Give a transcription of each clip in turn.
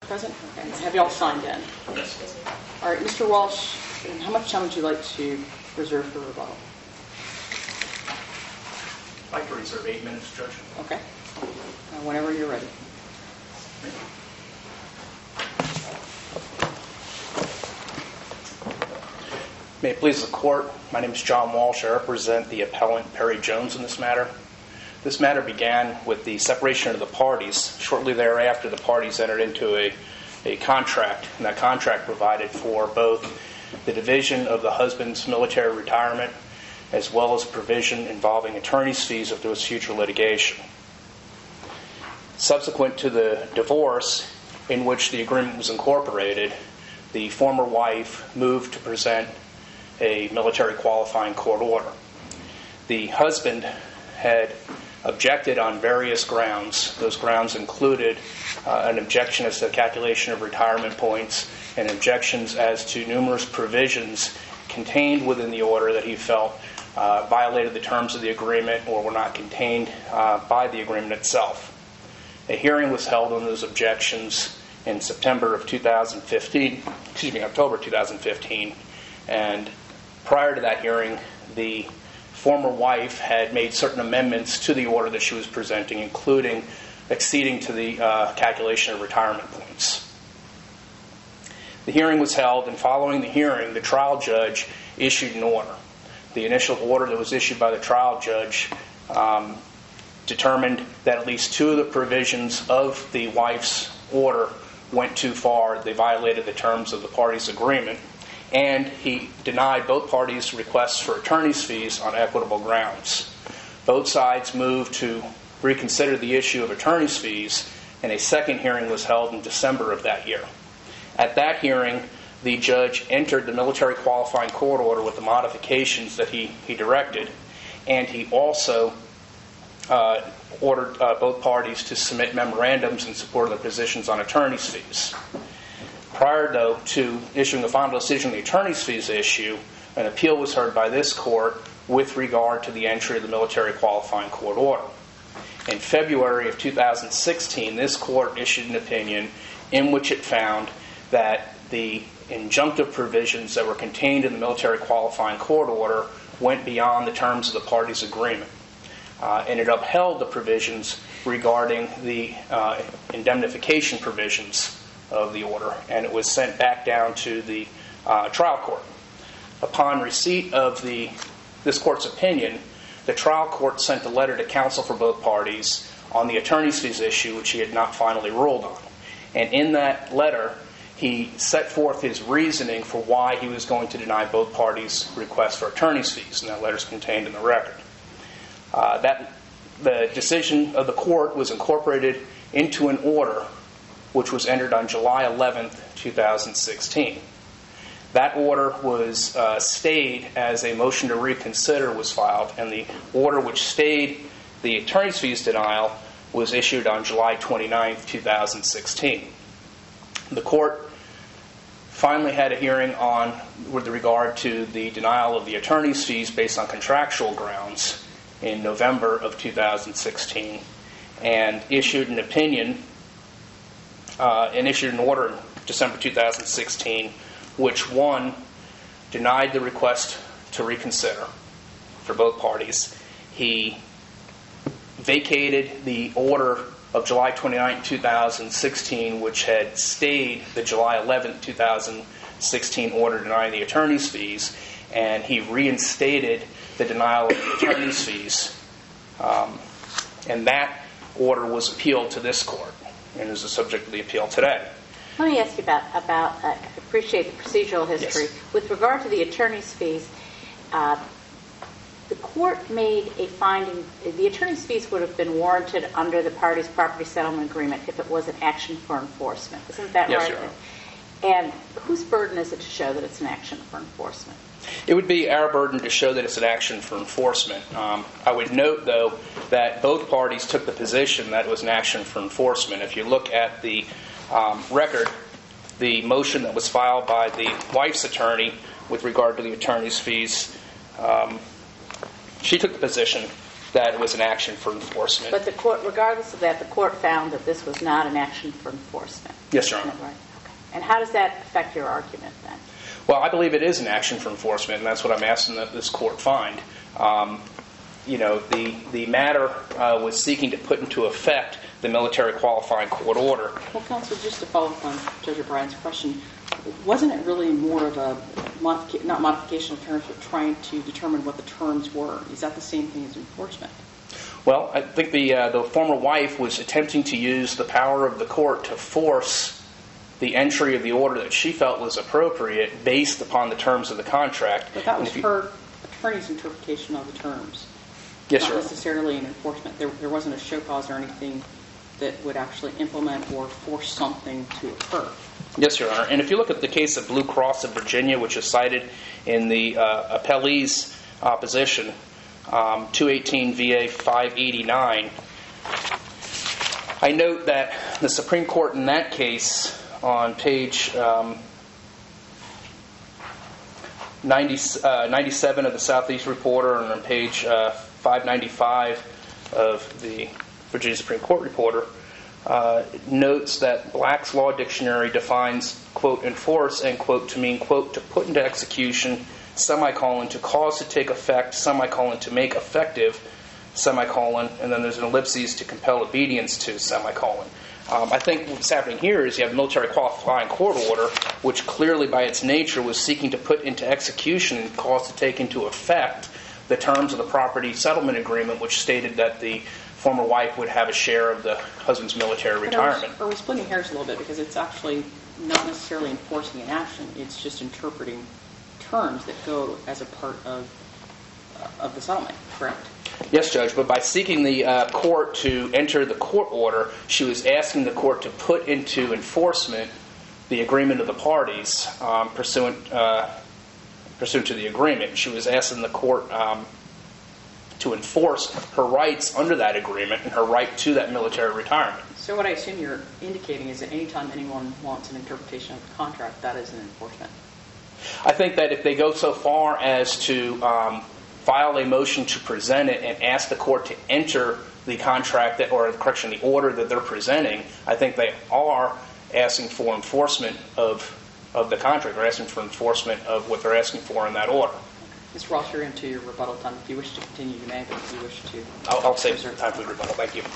present? Okay. Have you all signed in? Yes. All right, Mr. Walsh, how much time would you like to reserve for rebuttal? I'd like to reserve 8 minutes, Judge. Okay. Whenever you're ready. May it please the Court, my name is John Walsh. I represent the appellant Perry Jones in this matter. This matter began with the separation of the parties. Shortly thereafter, the parties entered into a contract, and that contract provided for both the division of the husband's military retirement as well as provision involving attorney's fees if there was future litigation. Subsequent to the divorce, in which the agreement was incorporated, the former wife moved to present a military qualifying court order. The husband had objected on various grounds. Those grounds included an objection as to the calculation of retirement points and objections as to numerous provisions contained within the order that he felt violated the terms of the agreement or were not contained by the agreement itself. A hearing was held on those objections in October 2015, and prior to that hearing, the former wife had made certain amendments to the order that she was presenting, including acceding to the calculation of retirement points. The hearing was held, and following the hearing, the trial judge issued an order. The initial order that was issued by the trial judge determined that at least 2 of the provisions of the wife's order went too far. They violated the terms of the parties' agreement, and he denied both parties' requests for attorney's fees on equitable grounds. Both sides moved to reconsider the issue of attorney's fees, and a second hearing was held in December of that year. At that hearing, the judge entered the military qualifying court order with the modifications that he directed, and he also ordered both parties to submit memorandums in support of their positions on attorney's fees. Prior, though, to issuing the final decision on the attorney's fees issue, an appeal was heard by this court with regard to the entry of the military qualifying court order. In February of 2016, this court issued an opinion in which it found that the injunctive provisions that were contained in the military qualifying court order went beyond the terms of the parties' agreement. And it upheld the provisions regarding the indemnification provisions of the order, and it was sent back down to the trial court. Upon receipt of this court's opinion, the trial court sent a letter to counsel for both parties on the attorney's fees issue, which he had not finally ruled on. And in that letter, he set forth his reasoning for why he was going to deny both parties' requests for attorney's fees, and that letter is contained in the record. The decision of the court was incorporated into an order which was entered on July 11th, 2016. That order was stayed as a motion to reconsider was filed, and the order which stayed the attorney's fees denial was issued on July 29th, 2016. The court finally had a hearing with regard to the denial of the attorney's fees based on contractual grounds in November of 2016, and issued an opinion and issued an order in December 2016, which, one, denied the request to reconsider for both parties. He vacated the order of July 29, 2016, which had stayed the July 11, 2016 order denying the attorney's fees, and he reinstated the denial of the attorney's fees. And that order was appealed to this court and is the subject of the appeal today. Let me ask you about I appreciate the procedural history. Yes. With regard to the attorney's fees, the court made a finding the attorney's fees would have been warranted under the parties' property settlement agreement if it was an action for enforcement. Isn't that yes, right? Your Honor. And whose burden is it to show that it's an action for enforcement? It would be our burden to show that it's an action for enforcement. I would note, though, that both parties took the position that it was an action for enforcement. If you look at the record, the motion that was filed by the wife's attorney with regard to the attorney's fees, she took the position that it was an action for enforcement. But the court, regardless of that, the court found that this was not an action for enforcement. Yes, Your Isn't Honor. that right? Okay. And how does that affect your argument then? Well, I believe it is an action for enforcement, and that's what I'm asking that this court find. The matter was seeking to put into effect the military qualifying court order. Well, counsel, just to follow up on Judge O'Brien's question, wasn't it really more of a not modification of terms, but trying to determine what the terms were? Is that the same thing as enforcement? Well, I think the former wife was attempting to use the power of the court to force the entry of the order that she felt was appropriate based upon the terms of the contract. But that was her attorney's interpretation of the terms. Yes, not sir. necessarily an enforcement. There wasn't a show cause or anything that would actually implement or force something to occur. Yes, Your Honor. And if you look at the case of Blue Cross of Virginia, which is cited in the appellee's opposition, 218 VA 589, I note that the Supreme Court in that case, on page 97 of the Southeast Reporter and on page 595 of the Virginia Supreme Court Reporter, notes that Black's Law Dictionary defines, quote, enforce, end quote, to mean, quote, to put into execution, semicolon, to cause to take effect, semicolon, to make effective, semicolon, and then there's an ellipses, to compel obedience to, semicolon. I think what's happening here is you have a military qualifying court order, which clearly by its nature was seeking to put into execution and cause to take into effect the terms of the property settlement agreement, which stated that the former wife would have a share of the husband's military retirement. Are we splitting hairs a little bit? Because it's actually not necessarily enforcing an action. It's just interpreting terms that go as a part of the settlement, correct? Yes, Judge, but by seeking the court to enter the court order, she was asking the court to put into enforcement the agreement of the parties pursuant to the agreement. She was asking the court to enforce her rights under that agreement and her right to that military retirement. So what I assume you're indicating is that anytime anyone wants an interpretation of the contract, that is an enforcement. I think that if they go so far as to file a motion to present it and ask the court to enter the contract the order that they're presenting, I think they are asking for enforcement of the contract. They're asking for enforcement of what they're asking for in that order. Ms. Ross, you're into your rebuttal time. If you wish to continue, you may, but if you wish to... I'll save some time for the rebuttal. Thank you.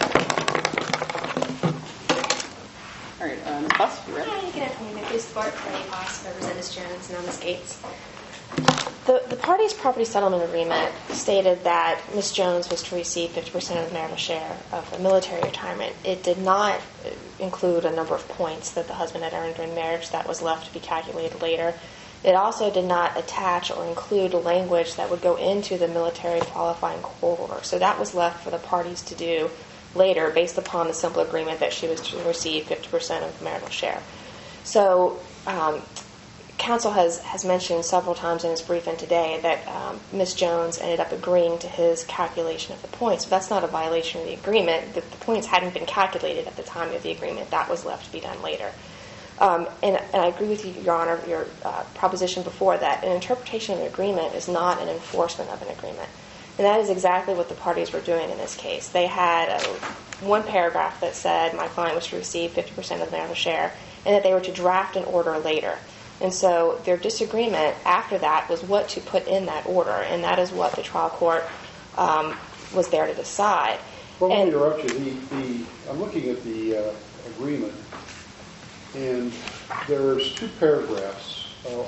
All right, Ms. Buss, you ready? Hi, good afternoon. I'm Bruce Thorpe, Ray Boss, represent Ms. Jones and Ms. Gates. The parties' property settlement agreement stated that Ms. Jones was to receive 50% of the marital share of the military retirement. It did not include a number of points that the husband had earned during marriage that was left to be calculated later. It also did not attach or include language that would go into the military qualifying court order. So that was left for the parties to do later based upon the simple agreement that she was to receive 50% of the marital share. So counsel has mentioned several times in his briefing today that Ms. Jones ended up agreeing to his calculation of the points. But that's not a violation of the agreement. The points hadn't been calculated at the time of the agreement. That was left to be done later. And I agree with you, Your Honor, your proposition before that an interpretation of an agreement is not an enforcement of an agreement. And that is exactly what the parties were doing in this case. They had one paragraph that said my client was to receive 50% of the marital share and that they were to draft an order later. And so their disagreement after that was what to put in that order, and that is what the trial court was there to decide. Well, let me interrupt you. I'm looking at the agreement, and there's two paragraphs.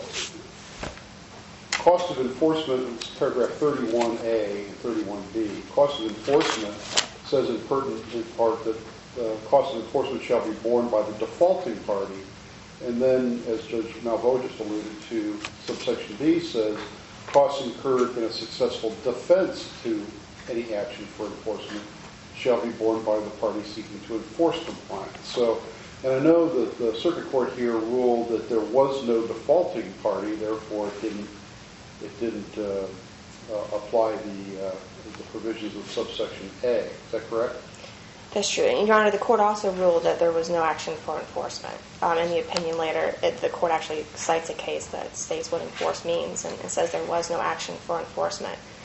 Cost of enforcement is paragraph 31A and 31B. Cost of enforcement says in pertinent part that the cost of enforcement shall be borne by the defaulting party. And then, as Judge Malveaux just alluded to, subsection B says costs incurred in a successful defense to any action for enforcement shall be borne by the party seeking to enforce compliance. So, and I know that the circuit court here ruled that there was no defaulting party, therefore it didn't apply the provisions of subsection A. Is that correct? That's true. And, Your Honor, the court also ruled that there was no action for enforcement. In the opinion later, the court actually cites a case that states what enforce means and says there was no action for enforcement.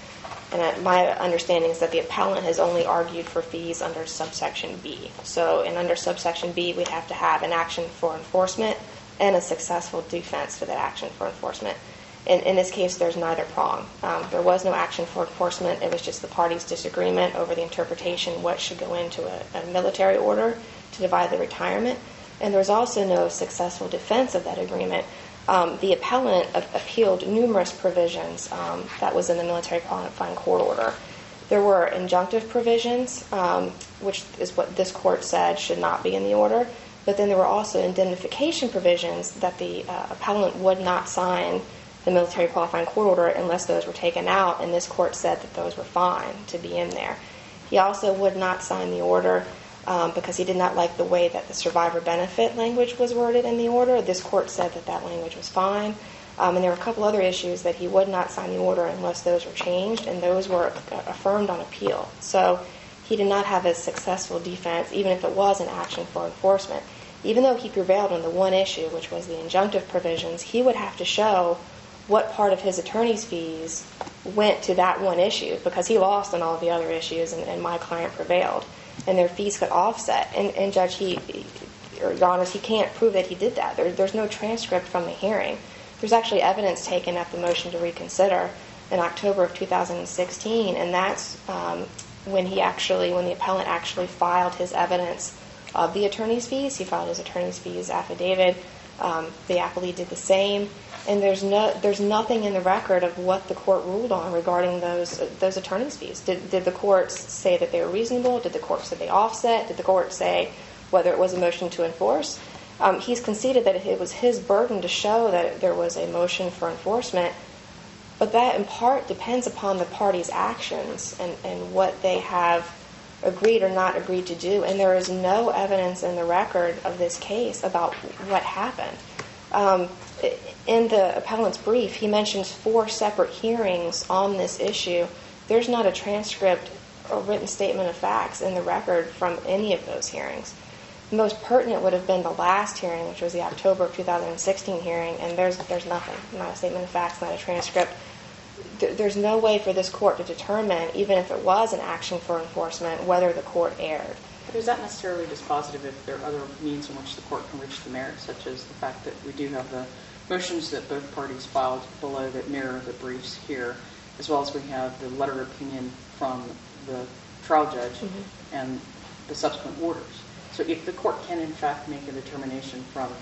And my understanding is that the appellant has only argued for fees under subsection B. So, and under subsection B, we'd have to have an action for enforcement and a successful defense to that action for enforcement. In this case, there's neither prong. There was no action for enforcement. It was just the parties' disagreement over the interpretation, what should go into a military order to divide the retirement. And there was also no successful defense of that agreement. The appellant appealed numerous provisions that was in the military qualifying court order. There were injunctive provisions, which is what this court said should not be in the order, but then there were also indemnification provisions that the appellant would not sign the military qualifying court order unless those were taken out, and this court said that those were fine to be in there. He also would not sign the order because he did not like the way that the survivor benefit language was worded in the order. This court said that that language was fine. And there were a couple other issues that he would not sign the order unless those were changed, and those were affirmed on appeal. So he did not have a successful defense, even if it was an action for enforcement. Even though he prevailed on the one issue, which was the injunctive provisions, he would have to show what part of his attorney's fees went to that one issue, because he lost on all of the other issues and my client prevailed. And their fees could offset. And Judge, Your Honor, he can't prove that he did that. There's no transcript from the hearing. There's actually evidence taken at the motion to reconsider in October of 2016, and that's when the appellant actually filed his evidence of the attorney's fees. He filed his attorney's fees affidavit. The appellee did the same. And there's nothing in the record of what the court ruled on regarding those attorney's fees. Did the court say that they were reasonable? Did the court say they offset? Did the court say whether it was a motion to enforce? He's conceded that it was his burden to show that there was a motion for enforcement, but that in part depends upon the parties' actions and what they have agreed or not agreed to do. And there is no evidence in the record of this case about what happened. In the appellant's brief, he mentions 4 separate hearings on this issue. There's not a transcript or written statement of facts in the record from any of those hearings. The most pertinent would have been the last hearing, which was the October of 2016 hearing, and there's nothing, not a statement of facts, not a transcript. There's no way for this court to determine, even if it was an action for enforcement, whether the court erred. But is that necessarily dispositive if there are other means in which the court can reach the merits, such as the fact that we do have the motions that both parties filed below that mirror the briefs here, as well as we have the letter of opinion from the trial judge and the subsequent orders? So if the court can, in fact, make a determination from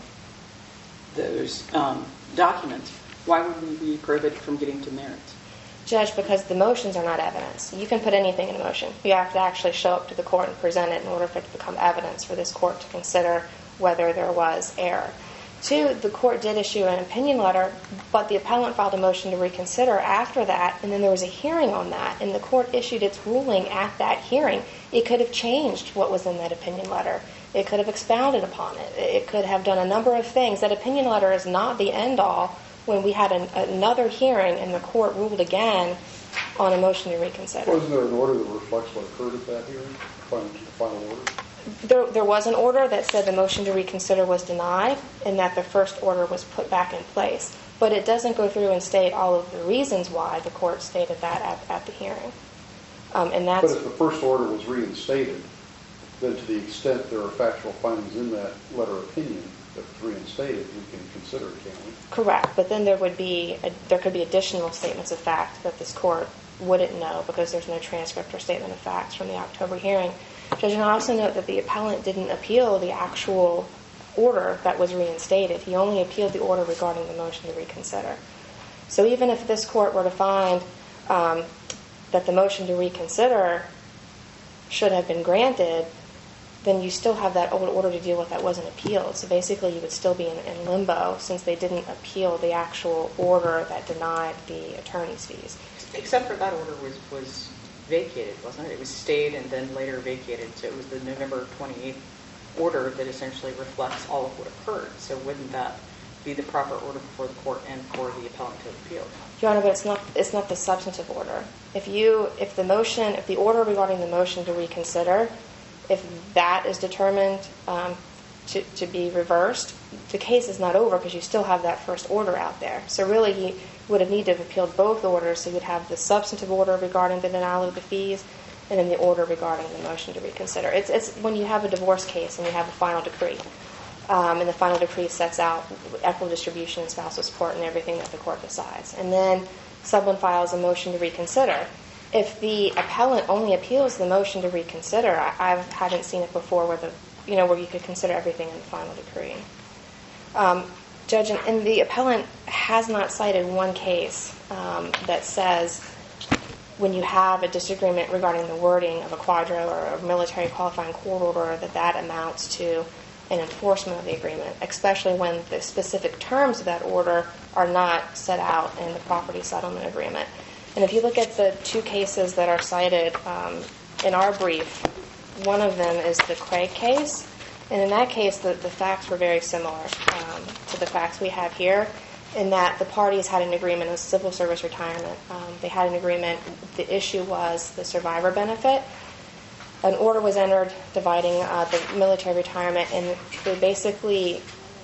those documents, why would we be prohibited from getting to merits? Judge, because the motions are not evidence. You can put anything in a motion. You have to actually show up to the court and present it in order for it to become evidence for this court to consider whether there was error. 2, the court did issue an opinion letter, but the appellant filed a motion to reconsider after that, and then there was a hearing on that, and the court issued its ruling at that hearing. It could have changed what was in that opinion letter. It could have expounded upon it. It could have done a number of things. That opinion letter is not the end-all when we had another hearing and the court ruled again on a motion to reconsider. Wasn't there an order that reflects what occurred at that hearing, the final order? There was an order that said the motion to reconsider was denied and that the first order was put back in place. But it doesn't go through and state all of the reasons why the court stated that at the hearing. But if the first order was reinstated, then to the extent there are factual findings in that letter of opinion that was reinstated, we can consider it, can't we? Correct. But then there could be additional statements of fact that this court wouldn't know because there's no transcript or statement of facts from the October hearing. Judge, and I also note that the appellant didn't appeal the actual order that was reinstated. He only appealed the order regarding the motion to reconsider. So even if this court were to find that the motion to reconsider should have been granted, then you still have that old order to deal with that wasn't appealed. So basically you would still be in limbo since they didn't appeal the actual order that denied the attorney's fees. Except for that order was vacated, wasn't it? It was stayed and then later vacated. So it was the November 28th order that essentially reflects all of what occurred. So wouldn't that be the proper order before the court and for the appellant to appeal? Your Honor, but it's not the substantive order. If the order regarding the motion to reconsider, if that is determined to be reversed, the case is not over because you still have that first order out there. So really, he would have needed to have appealed both orders, so you'd have the substantive order regarding the denial of the fees and then the order regarding the motion to reconsider. It's when you have a divorce case and you have a final decree, and the final decree sets out equitable distribution and spousal support and everything that the court decides. And then someone files a motion to reconsider. If the appellant only appeals the motion to reconsider, I haven't seen it before where you could consider everything in the final decree. Judge, and the appellant has not cited one case that says when you have a disagreement regarding the wording of a quadro or a military qualifying court order that amounts to an enforcement of the agreement, especially when the specific terms of that order are not set out in the property settlement agreement. And if you look at the two cases that are cited in our brief, one of them is the Craig case. And in that case, the facts were very similar to the facts we have here, in that the parties had an agreement of civil service retirement. They had an agreement. The issue was the survivor benefit. An order was entered dividing the military retirement, and they basically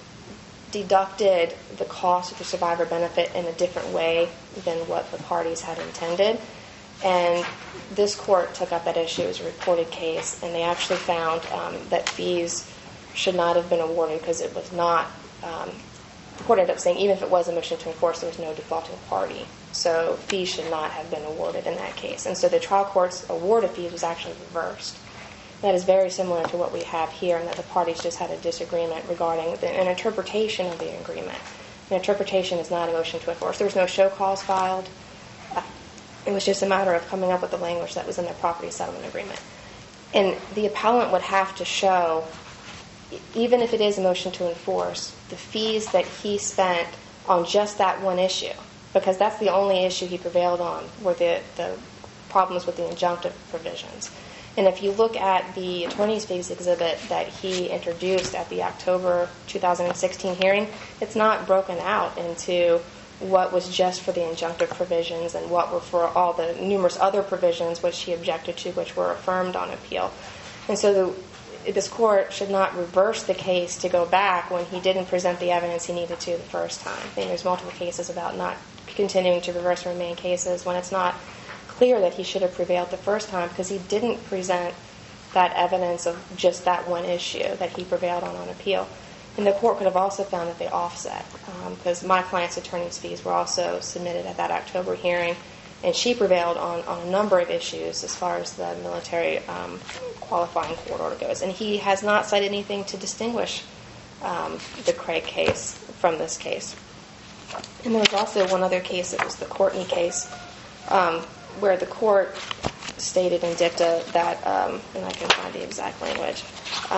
deducted the cost of the survivor benefit in a different way than what the parties had intended. And this court took up that issue as a reported case, and they actually found that fees should not have been awarded because it was not, the court ended up saying even if it was a motion to enforce, there was no defaulting party. So fees should not have been awarded in that case. And so the trial court's award of fees was actually reversed. That is very similar to what we have here, in that the parties just had a disagreement regarding an interpretation of the agreement. An interpretation is not a motion to enforce. There was no show cause filed. It was just a matter of coming up with the language that was in the property settlement agreement. And the appellant would have to show, even if it is a motion to enforce, the fees that he spent on just that one issue, because that's the only issue he prevailed on, were the problems with the injunctive provisions. And if you look at the attorney's fees exhibit that he introduced at the October 2016 hearing, it's not broken out into what was just for the injunctive provisions and what were for all the numerous other provisions which he objected to, which were affirmed on appeal. And so this court should not reverse the case to go back when he didn't present the evidence he needed to the first time. I think there's multiple cases about not continuing to reverse and remain cases when it's not clear that he should have prevailed the first time because he didn't present that evidence of just that one issue that he prevailed on appeal. And the court could have also found that they offset, because my client's attorney's fees were also submitted at that October hearing, and she prevailed on a number of issues as far as the military qualifying court order goes. And he has not cited anything to distinguish the Craig case from this case. And there was also one other case, it was the Courtney case, where the court stated in dicta that, and I can find the exact language,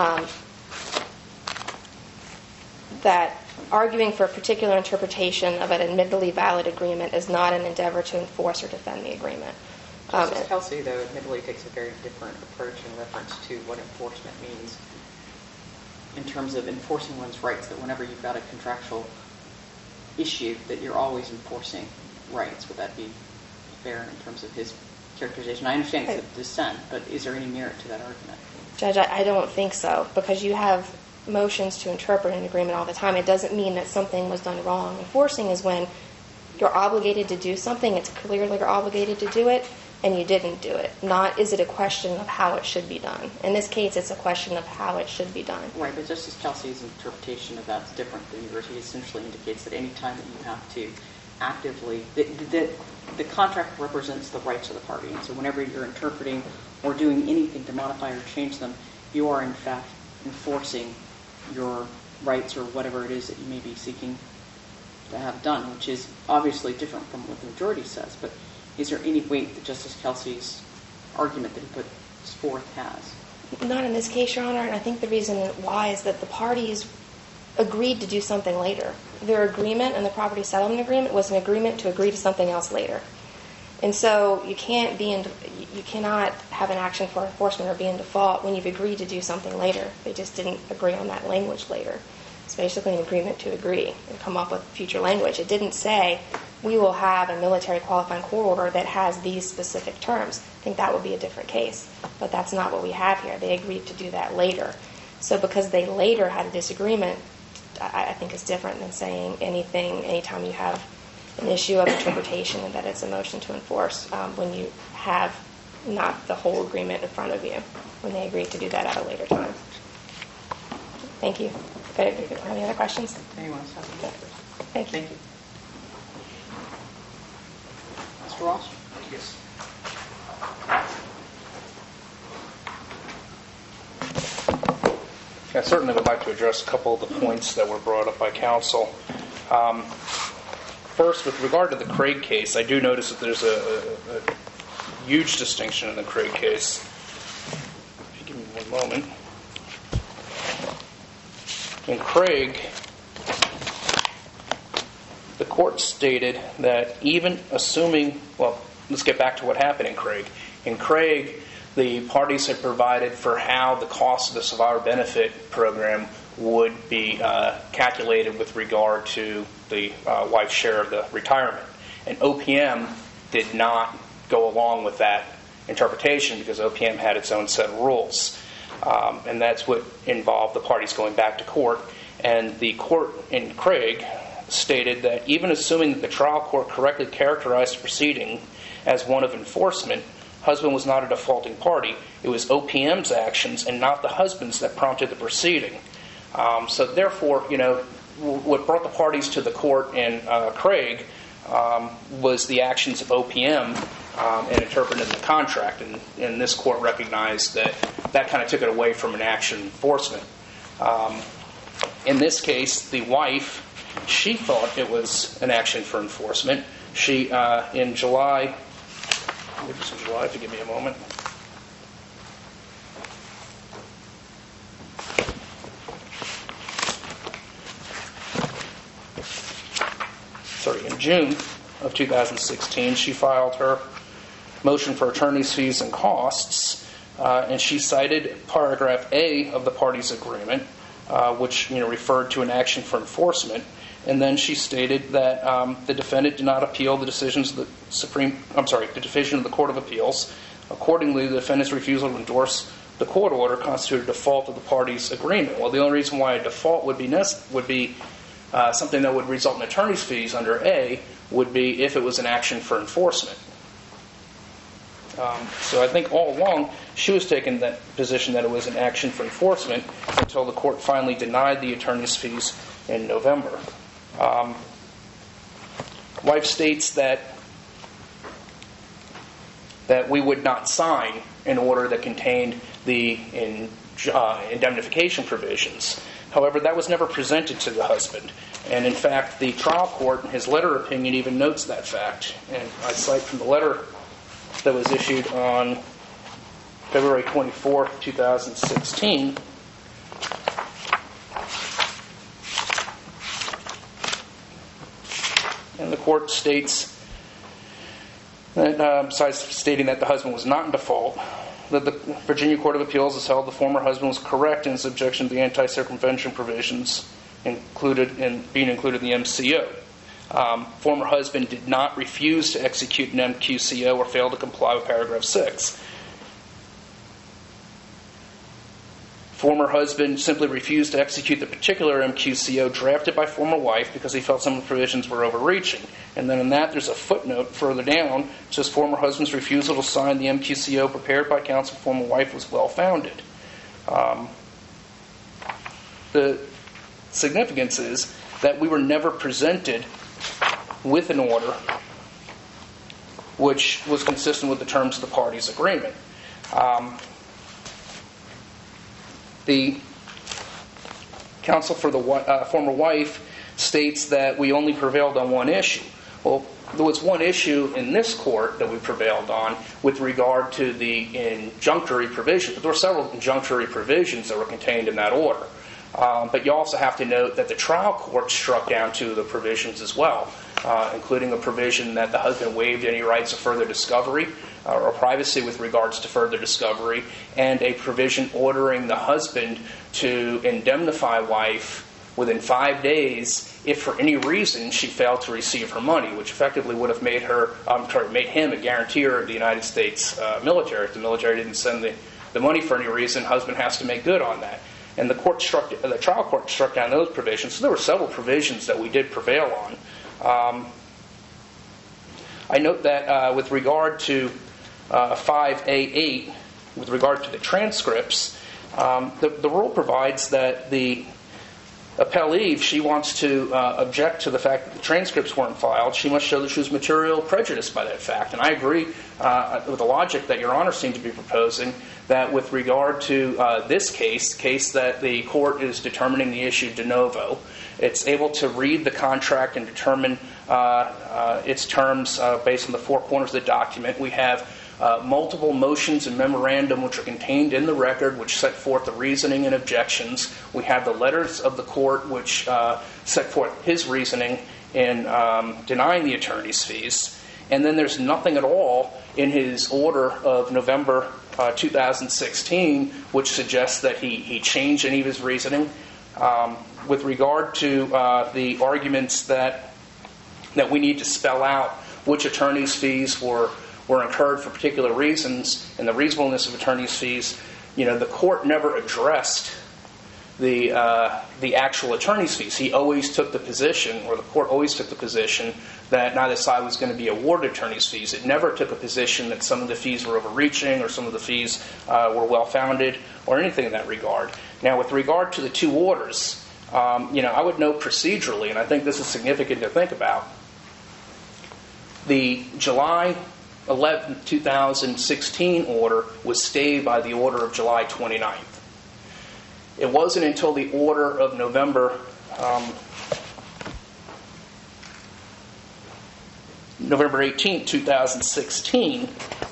that arguing for a particular interpretation of an admittedly valid agreement is not an endeavor to enforce or defend the agreement. Justice Kelsey, though, admittedly takes a very different approach in reference to what enforcement means in terms of enforcing one's rights, that whenever you've got a contractual issue, that you're always enforcing rights. Would that be fair in terms of his characterization? I understand it's a dissent, but is there any merit to that argument? Judge, I don't think so, because you have motions to interpret an agreement all the time. It doesn't mean that something was done wrong. Enforcing is when you're obligated to do something, it's clearly you're obligated to do it, and you didn't do it. Not is it a question of how it should be done. In this case, it's a question of how it should be done. Right, but Justice Kelsey's interpretation of that's different than yours. He essentially indicates that any time that you have to actively, the contract represents the rights of the party. And so whenever you're interpreting or doing anything to modify or change them, you are in fact enforcing your rights or whatever it is that you may be seeking to have done, which is obviously different from what the majority says. But is there any weight that Justice Kelsey's argument that he puts forth has? Not in this case, Your Honor, and I think the reason why is that the parties agreed to do something later. Their agreement and the property settlement agreement was an agreement to agree to something else later. And so you cannot have an action for enforcement or be in default when you've agreed to do something later. They just didn't agree on that language later. It's basically an agreement to agree and come up with future language. It didn't say, we will have a military qualifying court order that has these specific terms. I think that would be a different case. But that's not what we have here. They agreed to do that later. So because they later had a disagreement, I think is different than saying anything anytime you have an issue of interpretation and that it's a motion to enforce when you have not the whole agreement in front of you, when they agreed to do that at a later time. Thank you. Any other questions? Anyone else have any? Thank you. Thank you. Mr. Walsh? Yes. I certainly would like to address a couple of the points that were brought up by counsel. First, with regard to the Craig case, I do notice that there's a huge distinction in the Craig case. If you give me one moment. In Craig, the court stated that even assuming, well, let's get back to what happened in Craig. In Craig, the parties had provided for how the cost of the survivor benefit program would be calculated with regard to the wife's share of the retirement. And OPM did not go along with that interpretation because OPM had its own set of rules. And that's what involved the parties going back to court. And the court in Craig stated that even assuming that the trial court correctly characterized the proceeding as one of enforcement, husband was not a defaulting party. It was OPM's actions and not the husband's that prompted the proceeding. So therefore, what brought the parties to the court in Craig was the actions of OPM and interpreted in the contract. And this court recognized that kind of took it away from an action enforcement. In this case, the wife, she thought it was an action for enforcement. She, in July, I believe this was July, if you give me a moment. In June of 2016, she filed her motion for attorney's fees and costs, and she cited paragraph A of the parties' agreement, which referred to an action for enforcement. And then she stated that the defendant did not appeal the decisions of the division of the Court of Appeals. Accordingly, the defendant's refusal to endorse the court order constituted a default of the parties' agreement. Well, the only reason why a default would be something that would result in attorney's fees under A would be if it was an action for enforcement. So I think all along she was taking that position that it was an action for enforcement until the court finally denied the attorney's fees in November. Wife states that we would not sign an order that contained the indemnification provisions. However, that was never presented to the husband. And in fact, the trial court, in his letter opinion, even notes that fact. And I cite from the letter that was issued on February 24, 2016. And the court states that, besides stating that the husband was not in default, that the Virginia Court of Appeals has held the former husband was correct in his objection to the anti-circumvention provisions being included in the MCO. Former husband did not refuse to execute an MQCO or fail to comply with paragraph 6. Former husband simply refused to execute the particular MQCO drafted by former wife because he felt some of the provisions were overreaching. And then in that, there's a footnote further down that says former husband's refusal to sign the MQCO prepared by counsel former wife was well-founded. The significance is that we were never presented with an order which was consistent with the terms of the parties' agreement. The counsel for the former wife states that we only prevailed on one issue. Well, there was one issue in this court that we prevailed on with regard to the injunctory provision, but there were several injunctory provisions that were contained in that order. But you also have to note that the trial court struck down two of the provisions as well, including a provision that the husband waived any rights of further discovery or privacy with regards to further discovery, and a provision ordering the husband to indemnify wife within 5 days if for any reason she failed to receive her money, which effectively would have made him a guarantor of the United States military. If the military didn't send the money for any reason, husband has to make good on that. and the trial court struck down those provisions. So there were several provisions that we did prevail on. I note that with regard to 5A8, with regard to the transcripts, the rule provides that the appellee, if she wants to object to the fact that the transcripts weren't filed, she must show that she was material prejudiced by that fact. And I agree with the logic that Your Honor seemed to be proposing, that with regard to this case that the court is determining the issue de novo, it's able to read the contract and determine its terms based on the four corners of the document. We have multiple motions and memorandum which are contained in the record, which set forth the reasoning and objections. We have the letters of the court which set forth his reasoning in denying the attorney's fees. And then there's nothing at all in his order of November 2016 which suggests that he changed any of his reasoning. With regard to the arguments that we need to spell out which attorney's fees were incurred for particular reasons and the reasonableness of attorney's fees, the court never addressed the actual attorney's fees. He always took the position, or the court always took the position, that neither side was going to be awarded attorney's fees. It never took a position that some of the fees were overreaching or some of the fees were well-founded or anything in that regard. Now, with regard to the two orders, I would note procedurally, and I think this is significant to think about, the July 11, 2016 order was stayed by the order of July 29th. It wasn't until the order of November 18, 2016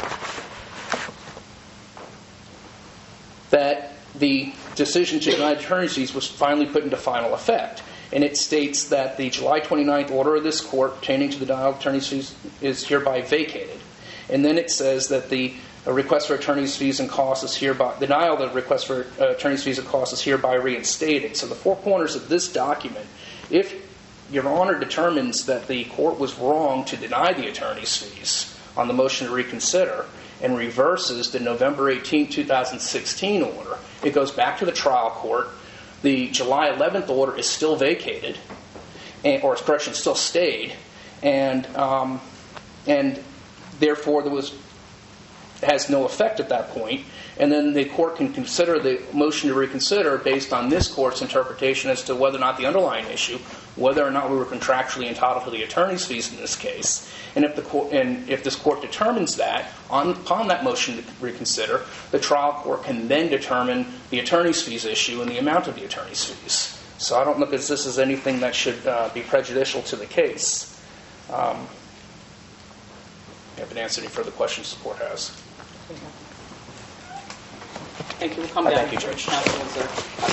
that the decision to deny attorney's fees was finally put into final effect. And it states that the July 29th order of this court pertaining to the denial of attorney's fees is hereby vacated. And then it says that the request for attorney's fees and costs is hereby, denial of the request for attorney's fees and costs is hereby reinstated. So the four corners of this document, if Your Honor determines that the court was wrong to deny the attorney's fees on the motion to reconsider and reverses the November 18, 2016 order, it goes back to the trial court. The July 11th order is still vacated, or expression still stayed, and therefore has no effect at that point. And then the court can consider the motion to reconsider based on this court's interpretation as to whether or not the underlying issue, whether or not we were contractually entitled to the attorney's fees in this case. And if this court determines that, upon that motion to reconsider, the trial court can then determine the attorney's fees issue and the amount of the attorney's fees. So I don't look at this as anything that should be prejudicial to the case. I haven't answered any further questions the court has. Thank you. We'll come down. Thank you, Judge. Counsel, is there